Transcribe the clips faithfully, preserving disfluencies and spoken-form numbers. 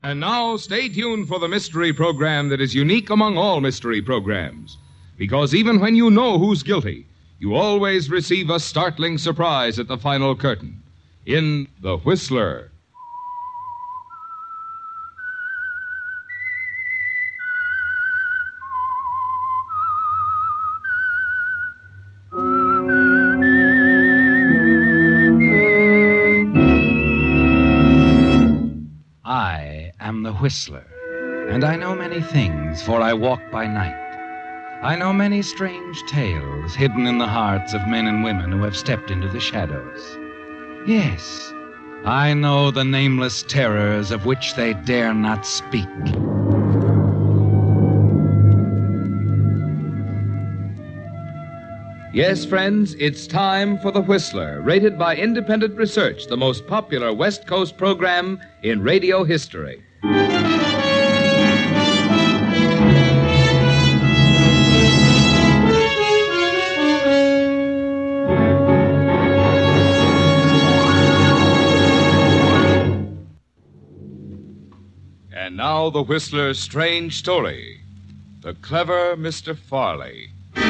And now, stay tuned for the mystery program that is unique among all mystery programs. Because even when you know who's guilty, you always receive a startling surprise at the final curtain. In The Whistler. I am the Whistler, and I know many things, for I walk by night. I know many strange tales hidden in the hearts of men and women who have stepped into the shadows. Yes, I know the nameless terrors of which they dare not speak. Yes, friends, it's time for The Whistler, rated by Independent Research, the most popular West Coast program in radio history. And now The Whistler's strange story, The Clever Mister Farley.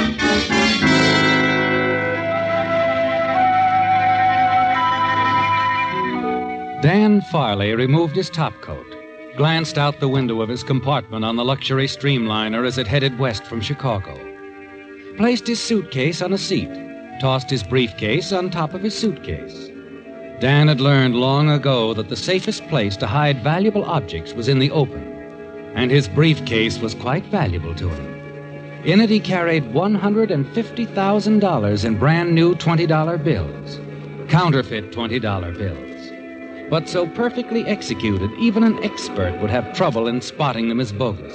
Dan Farley removed his topcoat, glanced out the window of his compartment on the luxury streamliner as it headed west from Chicago, placed his suitcase on a seat, tossed his briefcase on top of his suitcase. Dan had learned long ago that the safest place to hide valuable objects was in the open, and his briefcase was quite valuable to him. In it he carried one hundred fifty thousand dollars in brand new twenty dollar bills, counterfeit twenty dollar bills. But so perfectly executed, even an expert would have trouble in spotting them as bogus.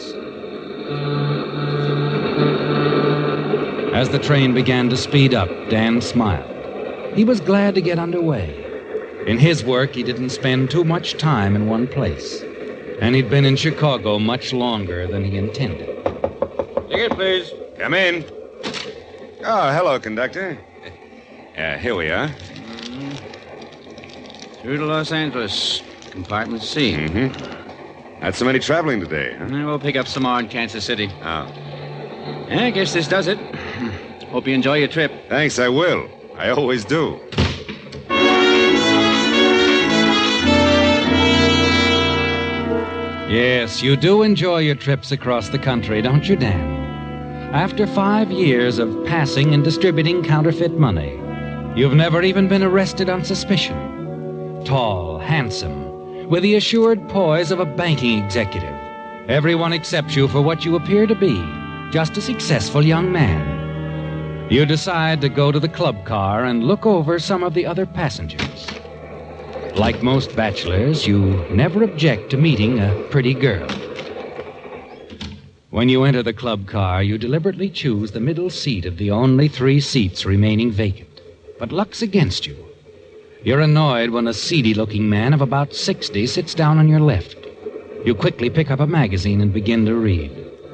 As the train began to speed up, Dan smiled. He was glad to get underway. In his work, he didn't spend too much time in one place, and he'd been in Chicago much longer than he intended. Ticket, please. Come in. Oh, hello, conductor. Uh, here we are. Through to Los Angeles. Compartment C. Mm-hmm. Not so many traveling today, huh? And we'll pick up some more in Kansas City. Oh. Yeah, I guess this does it. Hope you enjoy your trip. Thanks, I will. I always do. Yes, you do enjoy your trips across the country, don't you, Dan? After five years of passing and distributing counterfeit money, you've never even been arrested on suspicion. Tall, handsome, with the assured poise of a banking executive, everyone accepts you for what you appear to be, just a successful young man. You decide to go to the club car and look over some of the other passengers. Like most bachelors, you never object to meeting a pretty girl. When you enter the club car, you deliberately choose the middle seat of the only three seats remaining vacant. But luck's against you. You're annoyed when a seedy-looking man of about sixty sits down on your left. You quickly pick up a magazine and begin to read.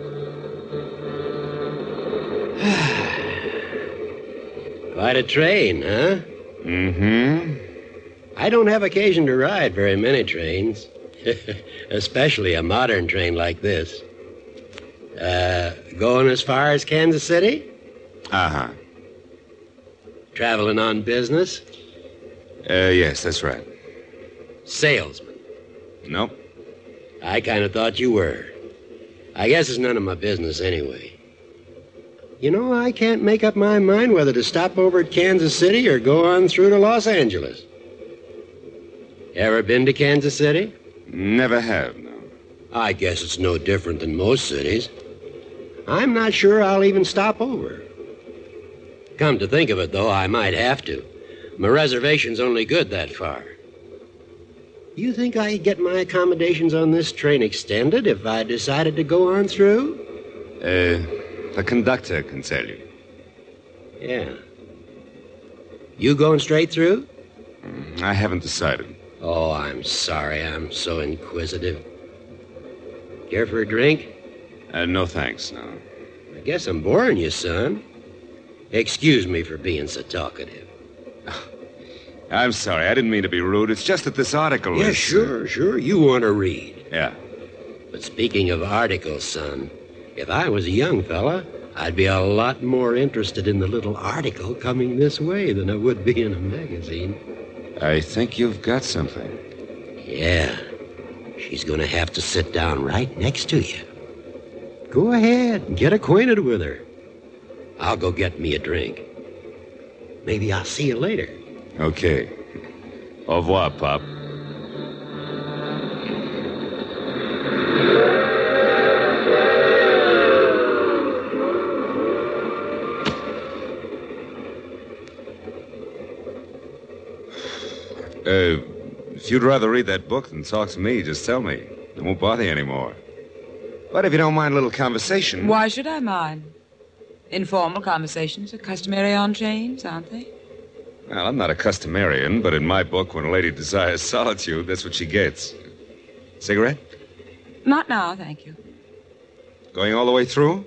Quite a train, huh? Mm-hmm. I don't have occasion to ride very many trains, especially a modern train like this. Uh, going as far as Kansas City? Uh-huh. Traveling on business? Uh, yes, that's right. Salesman? Nope. I kind of thought you were. I guess it's none of my business anyway. You know, I can't make up my mind whether to stop over at Kansas City or go on through to Los Angeles. Ever been to Kansas City? Never have, no. I guess it's no different than most cities. I'm not sure I'll even stop over. Come to think of it, though, I might have to. My reservation's only good that far. You think I could get my accommodations on this train extended if I decided to go on through? Uh, the conductor can tell you. Yeah. You going straight through? I haven't decided. Oh, I'm sorry. I'm so inquisitive. Care for a drink? Uh, no thanks, no. I guess I'm boring you, son. Excuse me for being so talkative. I'm sorry. I didn't mean to be rude. It's just that this article Yeah, is... sure, sure. You want to read. Yeah. But speaking of articles, son, if I was a young fella, I'd be a lot more interested in the little article coming this way than I would be in a magazine. I think you've got something. Yeah. She's going to have to sit down right next to you. Go ahead and get acquainted with her. I'll go get me a drink. Maybe I'll see you later. Okay. Au revoir, Pop. Uh, if you'd rather read that book than talk to me, just tell me. I won't bother you anymore. But if you don't mind a little conversation... Why should I mind? Informal conversations are customary on trains, aren't they? Well, I'm not a customarian, but in my book, when a lady desires solitude, that's what she gets. Cigarette? Not now, thank you. Going all the way through?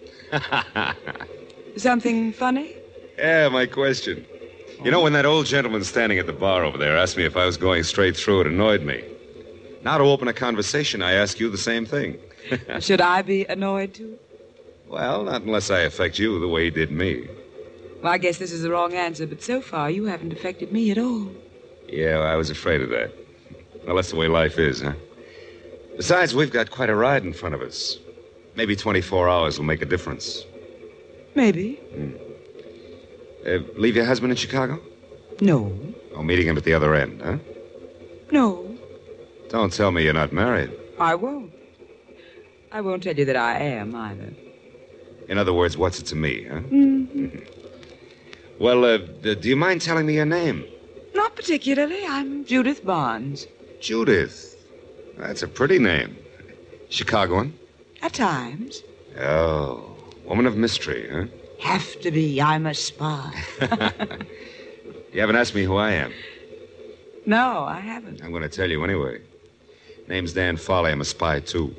Something funny? Yeah, my question. You know, when that old gentleman standing at the bar over there asked me if I was going straight through, it annoyed me. Now, to open a conversation, I ask you the same thing. Should I be annoyed, too? Well, not unless I affect you the way he did me. Well, I guess this is the wrong answer, but so far you haven't affected me at all. Yeah, well, I was afraid of that. Well, that's the way life is, huh? Besides, we've got quite a ride in front of us. Maybe twenty-four hours will make a difference. Maybe. Hmm. Uh, leave your husband in Chicago? No. Oh, meeting him at the other end, huh? No. Don't tell me you're not married. I won't. I won't tell you that I am, either. In other words, what's it to me, huh? Mm-hmm. Well, uh, d- do you mind telling me your name? Not particularly. I'm Judith Barnes. Judith. That's a pretty name. Chicagoan? At times. Oh, woman of mystery, huh? Have to be. I'm a spy. You haven't asked me who I am. No, I haven't. I'm going to tell you anyway. Name's Dan Farley. I'm a spy, too.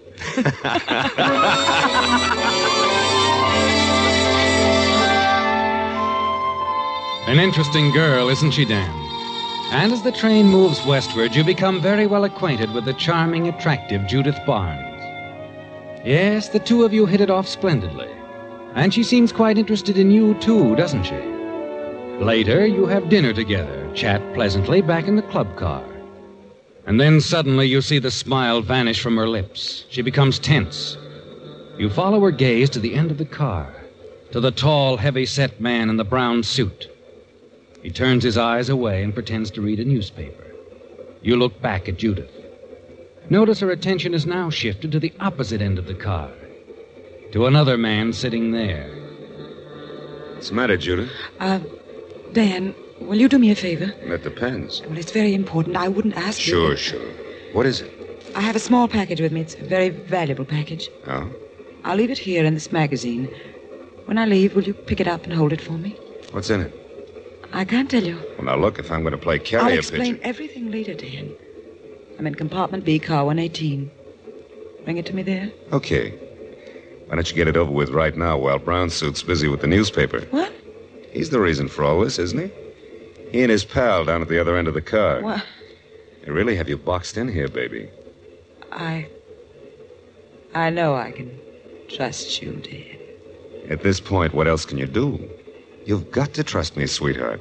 An interesting girl, isn't she, Dan? And as the train moves westward, you become very well acquainted with the charming, attractive Judith Barnes. Yes, the two of you hit it off splendidly. And she seems quite interested in you, too, doesn't she? Later, you have dinner together, chat pleasantly back in the club car. And then suddenly you see the smile vanish from her lips. She becomes tense. You follow her gaze to the end of the car, to the tall, heavy-set man in the brown suit. He turns his eyes away and pretends to read a newspaper. You look back at Judith. Notice her attention is now shifted to the opposite end of the car, to another man sitting there. What's the matter, Judith? Uh, Dan, will you do me a favor? That depends. Well, it's very important. I wouldn't ask you. Sure, sure. What is it? I have a small package with me. It's a very valuable package. Oh? I'll leave it here in this magazine. When I leave, will you pick it up and hold it for me? What's in it? I can't tell you. Well, now, look, if I'm going to play I'll carrier explain pigeon... everything later, Dan. I'm in compartment B, car one eighteen. Bring it to me there. Okay. Why don't you get it over with right now while Brown Suit's busy with the newspaper? What? He's the reason for all this, isn't he? He and his pal down at the other end of the car. What? They really have you boxed in here, baby. I... I know I can trust you, Dan. At this point, what else can you do? You've got to trust me, sweetheart.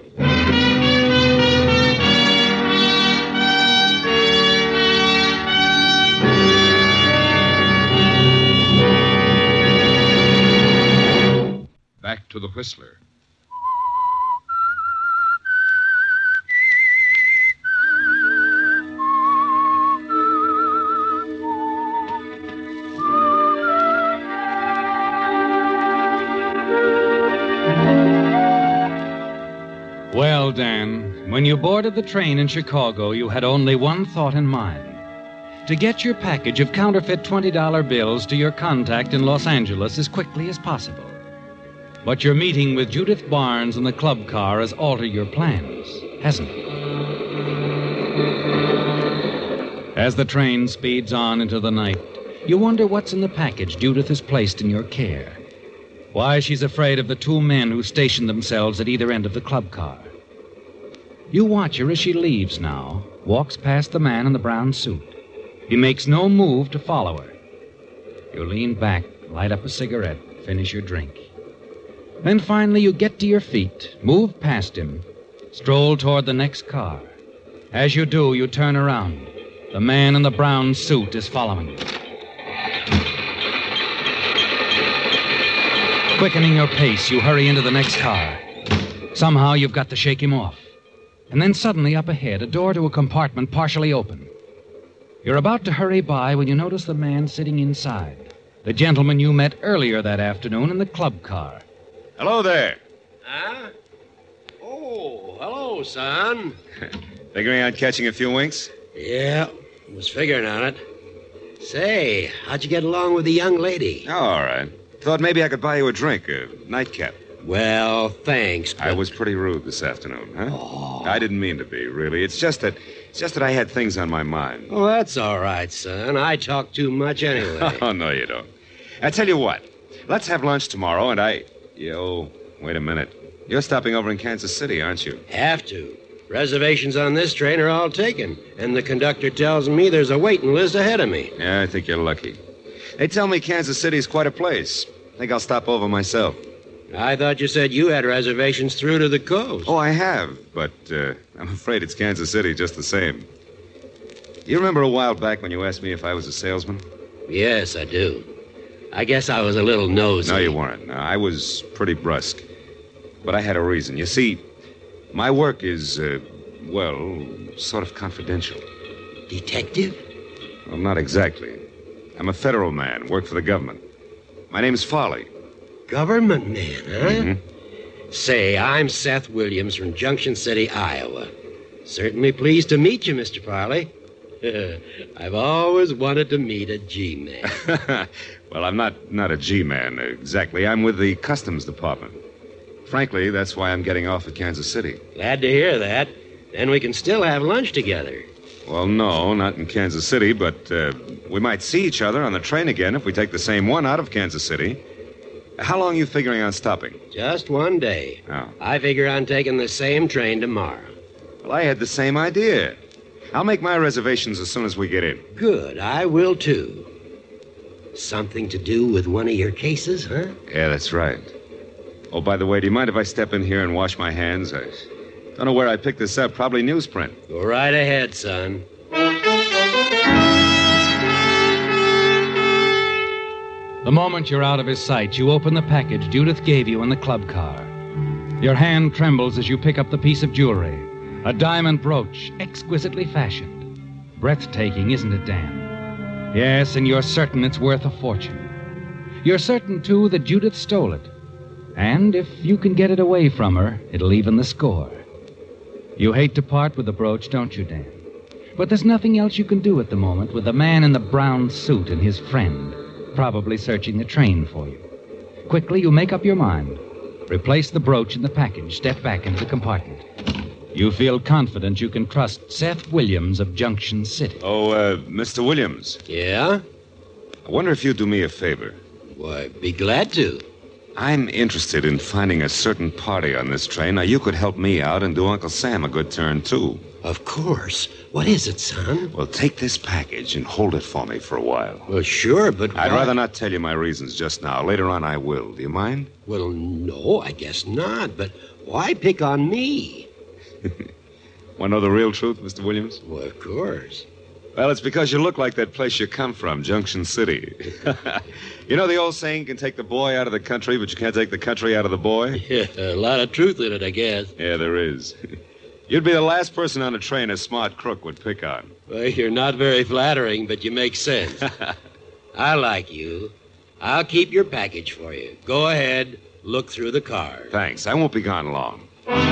Back to the Whistler. Well, Dan, when you boarded the train in Chicago, you had only one thought in mind. To get your package of counterfeit twenty dollar bills to your contact in Los Angeles as quickly as possible. But your meeting with Judith Barnes in the club car has altered your plans, hasn't it? As the train speeds on into the night, you wonder what's in the package Judith has placed in your care. Why she's afraid of the two men who station themselves at either end of the club car. You watch her as she leaves now, walks past the man in the brown suit. He makes no move to follow her. You lean back, light up a cigarette, finish your drink. Then finally you get to your feet, move past him, stroll toward the next car. As you do, you turn around. The man in the brown suit is following you. Quickening your pace, you hurry into the next car. Somehow you've got to shake him off. And then suddenly up ahead, a door to a compartment partially open. You're about to hurry by when you notice the man sitting inside. The gentleman you met earlier that afternoon in the club car. Hello there. Huh? Oh, hello, son. Figuring on catching a few winks? Yeah, was figuring on it. Say, how'd you get along with the young lady? Oh, all right. Thought maybe I could buy you a drink, a nightcap. Well, thanks, but... I was pretty rude this afternoon, huh? Oh. I didn't mean to be, really. It's just that it's just that I had things on my mind. Oh, that's all right, son. I talk too much anyway. Oh, no, you don't. I tell you what. Let's have lunch tomorrow, and I... Yo, wait a minute. You're stopping over in Kansas City, aren't you? Have to. Reservations on this train are all taken, and the conductor tells me there's a waiting list ahead of me. Yeah, I think you're lucky. They tell me Kansas City's quite a place. I think I'll stop over myself. I thought you said you had reservations through to the coast. Oh, I have, but uh, I'm afraid it's Kansas City just the same. You remember a while back when you asked me if I was a salesman? Yes, I do. I guess I was a little nosy. No, you weren't. No, I was pretty brusque. But I had a reason. You see, my work is, uh, well, sort of confidential. Detective? Well, not exactly. I'm a federal man, work for the government. My name's Farley. Government man, huh? Mm-hmm. Say, I'm Seth Williams from Junction City, Iowa. Certainly pleased to meet you, Mister Farley. I've always wanted to meet a G-man. Well, I'm not, not a G-man, exactly. I'm with the Customs Department. Frankly, that's why I'm getting off at Kansas City. Glad to hear that. Then we can still have lunch together. Well, no, not in Kansas City, but uh, we might see each other on the train again if we take the same one out of Kansas City. How long are you figuring on stopping? Just one day. Oh. I figure on taking the same train tomorrow. Well, I had the same idea. I'll make my reservations as soon as we get in. Good, I will too. Something to do with one of your cases, huh? Yeah, that's right. Oh, by the way, do you mind if I step in here and wash my hands? I don't know where I picked this up. Probably newsprint. Go right ahead, son. The moment you're out of his sight, you open the package Judith gave you in the club car. Your hand trembles as you pick up the piece of jewelry. A diamond brooch, exquisitely fashioned. Breathtaking, isn't it, Dan? Yes, and you're certain it's worth a fortune. You're certain, too, that Judith stole it. And if you can get it away from her, it'll even the score. You hate to part with the brooch, don't you, Dan? But there's nothing else you can do at the moment with the man in the brown suit and his friend, probably searching the train for you. Quickly, you make up your mind. Replace the brooch in the package. Step back into the compartment. You feel confident you can trust Seth Williams of Junction City. Oh, uh, Mister Williams. Yeah? I wonder if you'd do me a favor. Why, be glad to. I'm interested in finding a certain party on this train. Now, you could help me out and do Uncle Sam a good turn, too. Of course. What is it, son? Well, take this package and hold it for me for a while. Well, sure, but I'd why? rather not tell you my reasons just now. Later on, I will. Do you mind? Well, no, I guess not. But why pick on me? Want to know the real truth, Mister Williams? Well, of course. Well, it's because you look like that place you come from, Junction City. You know the old saying, you can take the boy out of the country, but you can't take the country out of the boy? Yeah, a lot of truth in it, I guess. Yeah, there is. You'd be the last person on a train a smart crook would pick on. Well, you're not very flattering, but you make sense. I like you. I'll keep your package for you. Go ahead, look through the car. Thanks. I won't be gone long.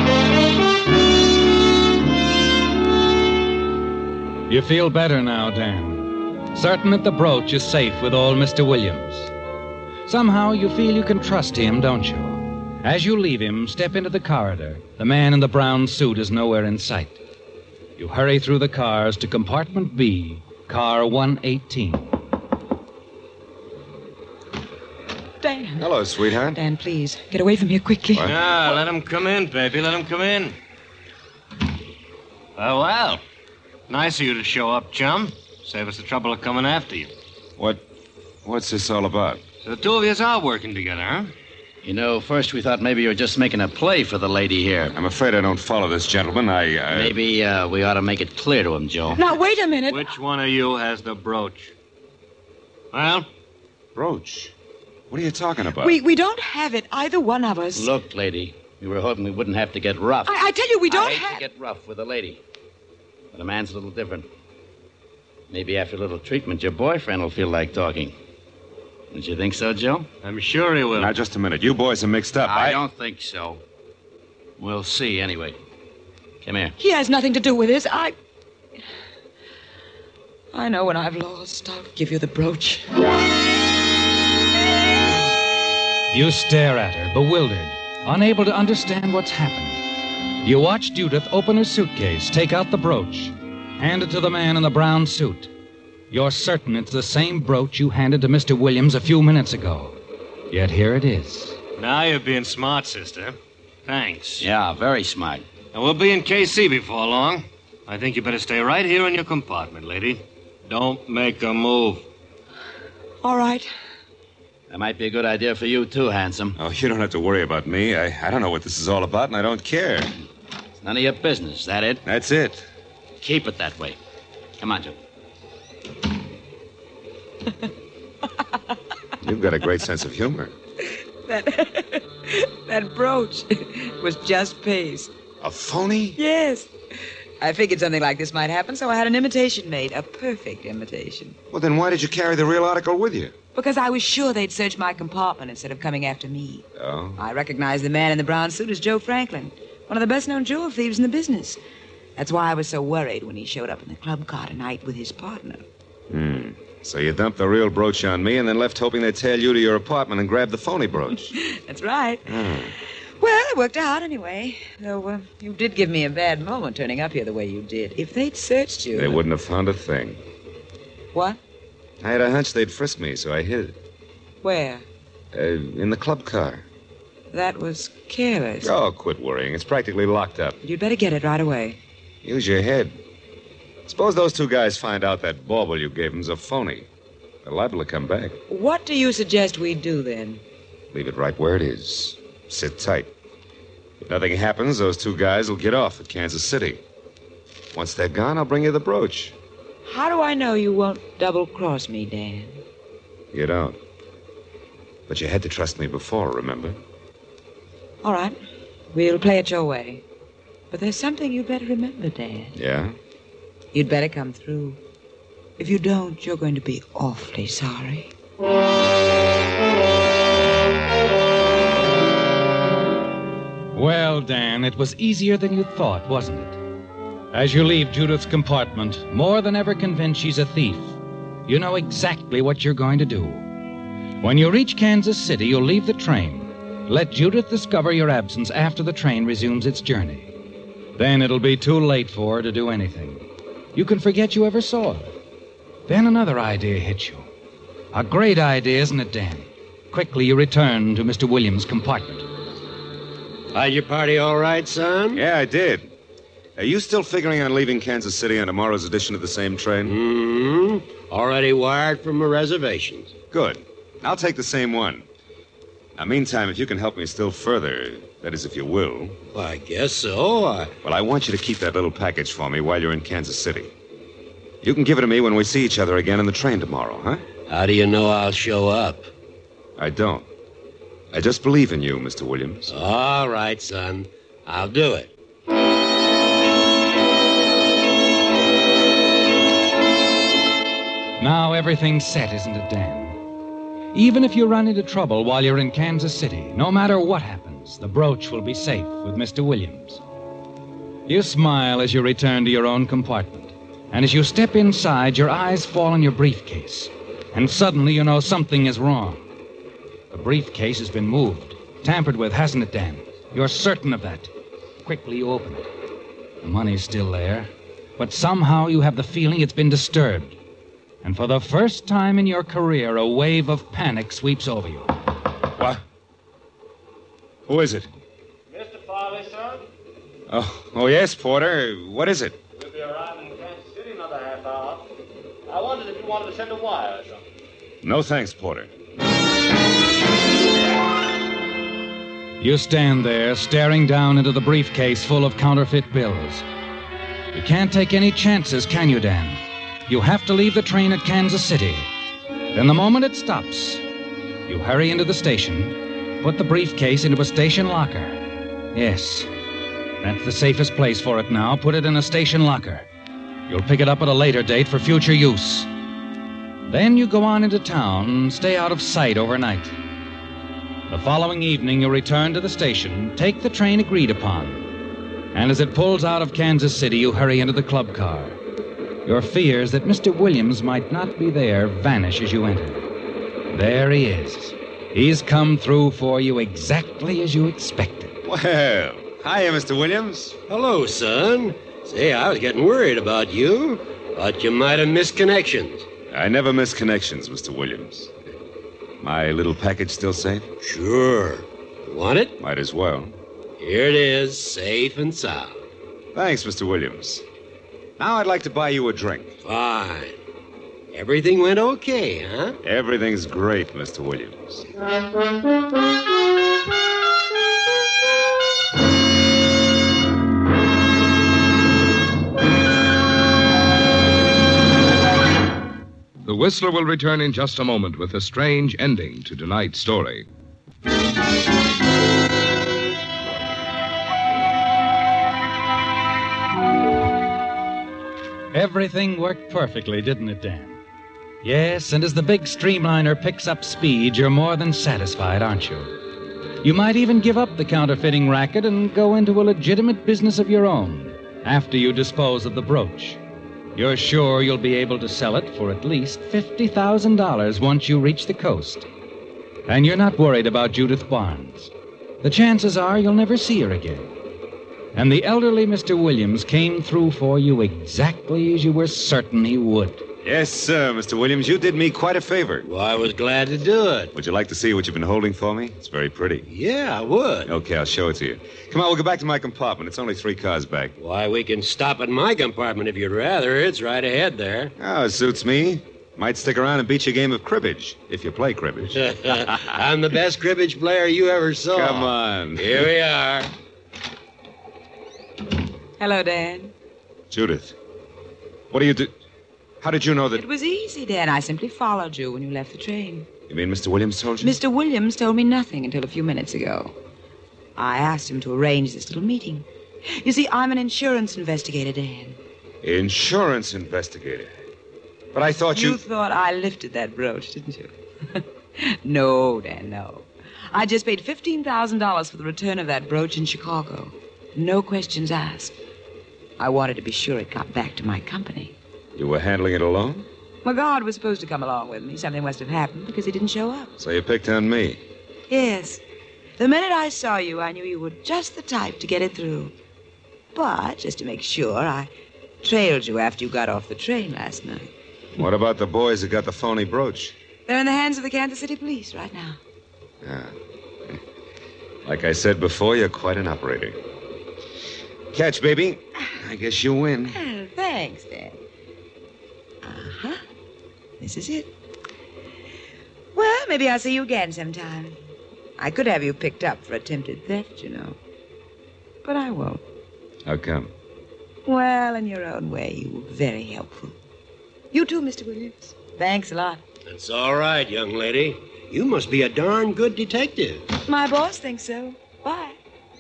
You feel better now, Dan. Certain that the brooch is safe with old Mister Williams. Somehow you feel you can trust him, don't you? As you leave him, step into the corridor. The man in the brown suit is nowhere in sight. You hurry through the cars to compartment B, car one eighteen. Dan. Hello, sweetheart. Dan, please, get away from here quickly. What? Yeah, let him come in, baby. Let him come in. Oh, well. Nice of you to show up, chum. Save us the trouble of coming after you. What... what's this all about? So the two of you are working together, huh? You know, first we thought maybe you were just making a play for the lady here. I'm afraid I don't follow this, gentleman. I... I... Maybe uh, we ought to make it clear to him, Joe. Now, wait a minute. Which one of you has the brooch? Well? Brooch? What are you talking about? We we don't have it, either one of us. Look, lady, we were hoping we wouldn't have to get rough. I, I tell you, we don't I hate have... to get rough with a lady. But a man's a little different. Maybe after a little treatment, your boyfriend will feel like talking. Don't you think so, Joe? I'm sure he will. Now, just a minute. You boys are mixed up. I, I don't think so. We'll see, anyway. Come here. He has nothing to do with this. I... I know when I've lost, I'll give you the brooch. You stare at her, bewildered, unable to understand what's happened. You watch Judith open her suitcase, take out the brooch, hand it to the man in the brown suit. You're certain it's the same brooch you handed to Mister Williams a few minutes ago. Yet here it is. Now you're being smart, sister. Thanks. Yeah, very smart. And we'll be in K C before long. I think you better stay right here in your compartment, lady. Don't make a move. All right. That might be a good idea for you, too, handsome. Oh, you don't have to worry about me. I, I don't know what this is all about, and I don't care. It's none of your business. Is that it? That's it. Keep it that way. Come on, Joe. You've got a great sense of humor. That, that brooch was just paste. A phony? Yes. I figured something like this might happen, so I had an imitation made. A perfect imitation. Well, then why did you carry the real article with you? Because I was sure they'd search my compartment instead of coming after me. Oh? I recognized the man in the brown suit as Joe Franklin, one of the best-known jewel thieves in the business. That's why I was so worried when he showed up in the club car tonight with his partner. Hmm. So you dumped the real brooch on me and then left hoping they'd tail you to your apartment and grab the phony brooch. That's right. Oh. Well, it worked out anyway. Though uh, you did give me a bad moment turning up here the way you did. If they'd searched you... They wouldn't have found a thing. What? I had a hunch they'd frisk me, so I hid. Where? Uh, in the club car. That was careless. Oh, quit worrying. It's practically locked up. You'd better get it right away. Use your head. Suppose those two guys find out that bauble you gave them's a phony. They're liable to come back. What do you suggest we do, then? Leave it right where it is. Sit tight. If nothing happens, those two guys will get off at Kansas City. Once they're gone, I'll bring you the brooch. How do I know you won't double-cross me, Dan? You don't. But you had to trust me before, remember? All right. We'll play it your way. But there's something you better remember, Dan. Yeah? You'd better come through. If you don't, you're going to be awfully sorry. Well, Dan, it was easier than you thought, wasn't it? As you leave Judith's compartment, more than ever convinced she's a thief, you know exactly what you're going to do. When you reach Kansas City, you'll leave the train. Let Judith discover your absence after the train resumes its journey. Then it'll be too late for her to do anything. You can forget you ever saw her. Then another idea hits you. A great idea, isn't it, Dan? Quickly you return to Mister Williams' compartment. Find your party all right, son? Yeah, I did. Are you still figuring on leaving Kansas City on tomorrow's edition of the same train? Mm-hmm. Already wired for my reservations. Good. I'll take the same one. Now, meantime, if you can help me still further, that is, if you will. Well, I guess so. I... Well, I want you to keep that little package for me while you're in Kansas City. You can give it to me when we see each other again on the train tomorrow, huh? How do you know I'll show up? I don't. I just believe in you, Mister Williams. All right, son. I'll do it. Now everything's set, isn't it, Dan? Even if you run into trouble while you're in Kansas City, no matter what happens, the brooch will be safe with Mister Williams. You smile as you return to your own compartment. And as you step inside, your eyes fall on your briefcase. And suddenly you know something is wrong. The briefcase has been moved, tampered with, hasn't it, Dan? You're certain of that. Quickly you open it. The money's still there, but somehow you have the feeling it's been disturbed. And for the first time in your career, a wave of panic sweeps over you. What? Who is it? Mister Farley, son? Oh, oh yes, Porter. What is it? We'll be arriving in Kansas City in another half hour. I wondered if you wanted to send a wire or something. No thanks, Porter. You stand there, staring down into the briefcase full of counterfeit bills. You can't take any chances, can you, Dan? You have to leave the train at Kansas City. Then the moment it stops, you hurry into the station, put the briefcase into a station locker. Yes, that's the safest place for it now. Put it in a station locker. You'll pick it up at a later date for future use. Then you go on into town and stay out of sight overnight. The following evening, you return to the station, take the train agreed upon. And as it pulls out of Kansas City, you hurry into the club car. Your fears that Mister Williams might not be there vanish as you enter. There he is. He's come through for you exactly as you expected. Well, hiya, Mister Williams. Hello, son. Say, I was getting worried about you. Thought you might have missed connections. I never miss connections, Mister Williams. My little package still safe? Sure. You want it? Might as well. Here it is, safe and sound. Thanks, Mister Williams. Now I'd like to buy you a drink. Fine. Everything went okay, huh? Everything's great, Mister Williams. The Whistler will return in just a moment with a strange ending to tonight's story. Everything worked perfectly, didn't it, Dan? Yes, and as the big streamliner picks up speed, you're more than satisfied, aren't you? You might even give up the counterfeiting racket and go into a legitimate business of your own after you dispose of the brooch. You're sure you'll be able to sell it for at least fifty thousand dollars once you reach the coast. And you're not worried about Judith Barnes. The chances are you'll never see her again. And the elderly Mister Williams came through for you exactly as you were certain he would. Yes, sir, Mister Williams. You did me quite a favor. Well, I was glad to do it. Would you like to see what you've been holding for me? It's very pretty. Yeah, I would. Okay, I'll show it to you. Come on, we'll go back to my compartment. It's only three cars back. Why, we can stop at my compartment if you'd rather. It's right ahead there. Oh, it suits me. Might stick around and beat you a game of cribbage, if you play cribbage. I'm the best cribbage player you ever saw. Come on. Here we are. Hello, Dan. Judith, what do you do? How did you know that... It was easy, Dan. I simply followed you when you left the train. You mean Mister Williams told you? Mister Williams told me nothing until a few minutes ago. I asked him to arrange this little meeting. You see, I'm an insurance investigator, Dan. Insurance investigator? But I thought you... You thought I lifted that brooch, didn't you? No, Dan, no. I just paid fifteen thousand dollars for the return of that brooch in Chicago. No questions asked. I wanted to be sure it got back to my company. You were handling it alone? McGard was supposed to come along with me. Something must have happened because he didn't show up. So you picked on me? Yes. The minute I saw you, I knew you were just the type to get it through. But, just to make sure, I trailed you after you got off the train last night. What about the boys who got the phony brooch? They're in the hands of the Kansas City police right now. Ah. Like I said before, you're quite an operator. Catch, baby. I guess you win. Oh, thanks, Dan. Uh-huh. This is it. Well, maybe I'll see you again sometime. I could have you picked up for attempted theft, you know. But I won't. How come? Well, in your own way, you were very helpful. You too, Mister Williams. Thanks a lot. That's all right, young lady. You must be a darn good detective. My boss thinks so. Bye.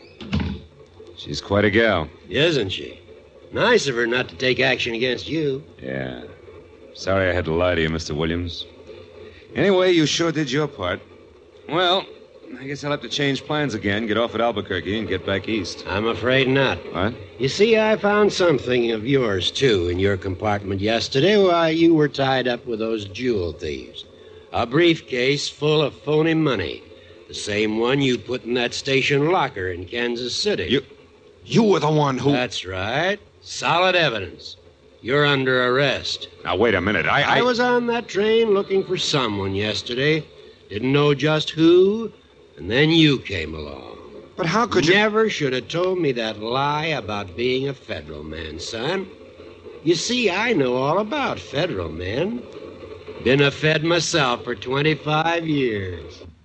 She's quite a gal. Isn't she? Nice of her not to take action against you. Yeah. Sorry I had to lie to you, Mister Williams. Anyway, you sure did your part. Well, I guess I'll have to change plans again, get off at Albuquerque, and get back east. I'm afraid not. What? You see, I found something of yours, too, in your compartment yesterday while you were tied up with those jewel thieves. A briefcase full of phony money. The same one you put in that station locker in Kansas City. You... You were the one who... That's right. Solid evidence. You're under arrest. Now, wait a minute. I, I... I was on that train looking for someone yesterday. Didn't know just who, and then you came along. But how could you... Never should have told me that lie about being a federal man, son. You see, I know all about federal men. Been a Fed myself for twenty-five years.